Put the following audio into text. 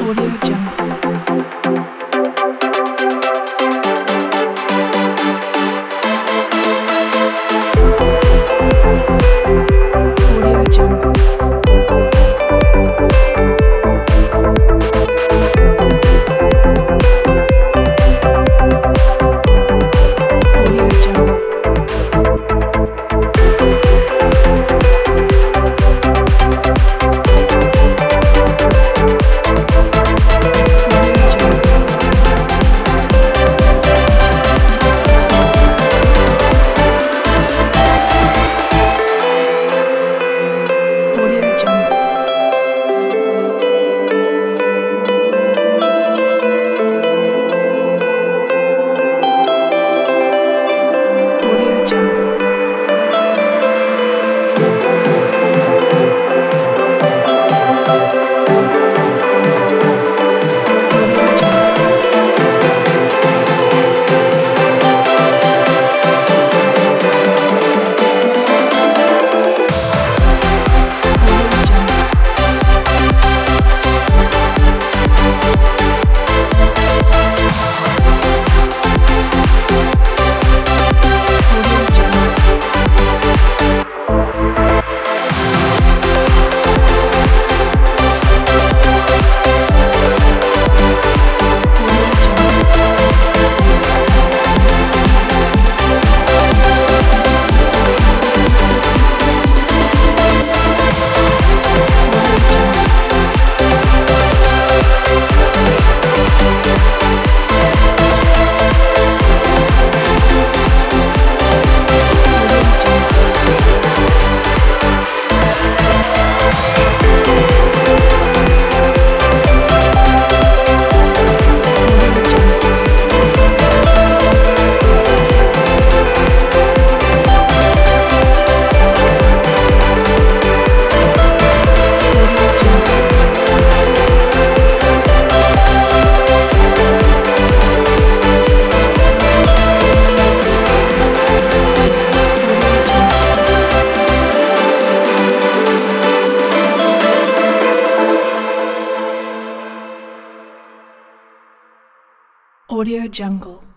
Audio Jungle. Audio Jungle. Audio Jungle. Audio Jungle. Audio Jungle. Audio Jungle. Audio Jungle. Audio Jungle. Audio Jungle. Audio Jungle. Audio Jungle. Audio Jungle. Audio Jungle. Audio Jungle. Audio Jungle. Audio Jungle.